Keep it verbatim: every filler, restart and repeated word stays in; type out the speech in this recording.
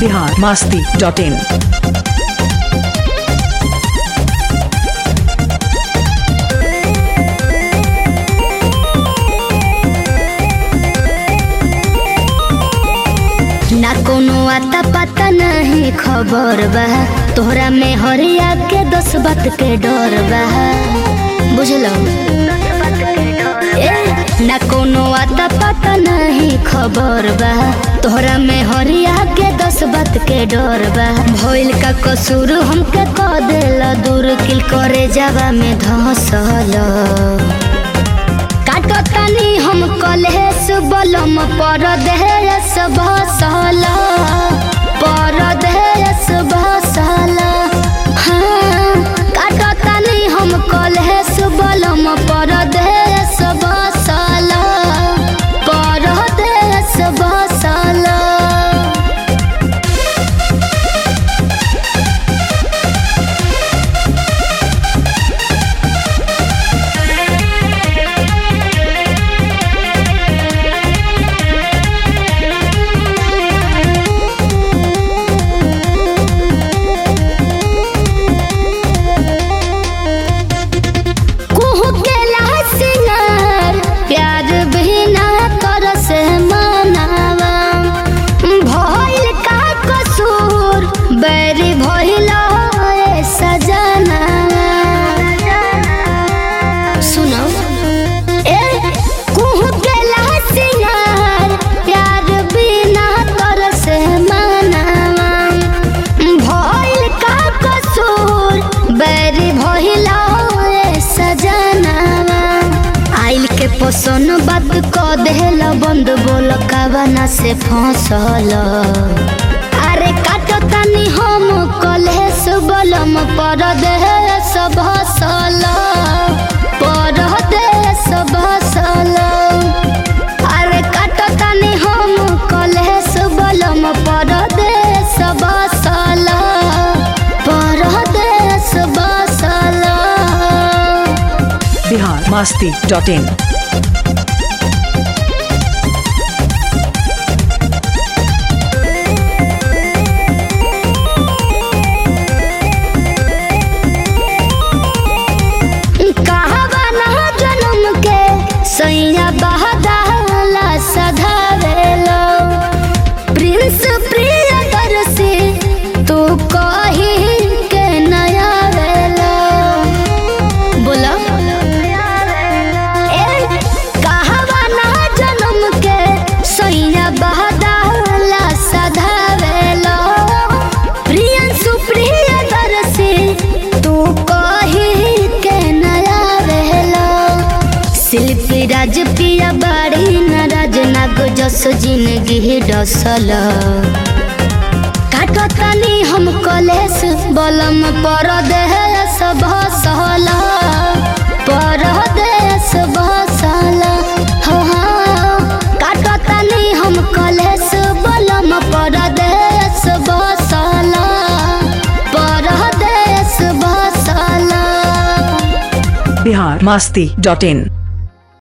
Bihar Masti dot in. ना कोनो आता पता नहीं खबर बा तोहरा में हरिया के दस बात के डर बा बुझलो। ना कोनो आता पता नहीं खबर बा तोहरा में हरिया के दस बात के डर बा। भइल का कसूर हमके क देला दूर किल करे जावा में धसल काटो तनी हम कलेस बलम पर देस भसल पर देस भसल। हाँ काटो तनी हम कलेस बलम पर देस भसल पर देस भसल। पोसन बात क देला बंद बोल कावना से फंसल। अरे काटो तनी हम कलेस बलम पर देस भसल पर देस भसल। अरे काटो तनी हम कलेस बलम पर देस भसल पर देस भसल। बिहार मस्ती डॉट इन। सैया बहदाला सधावेलो प्रिंस प्रियदर्शी तू कही के नया वेलो बोला ए कहवा ना जन्म के सैया बहदाला सधावेलो प्रिंस प्रियदर्शी तू कही के नया वेलो। शिल्पी राज पिया बाड़ी नाराज नाग जस जिंदगी डसल काटो तनी हम कलेस बलम पर देस भसल पर देस भसल। हाँ काटो तनी हम कलेस बलम पर देस भसल पर देस भसल। बिहार मस्ती डॉट इन।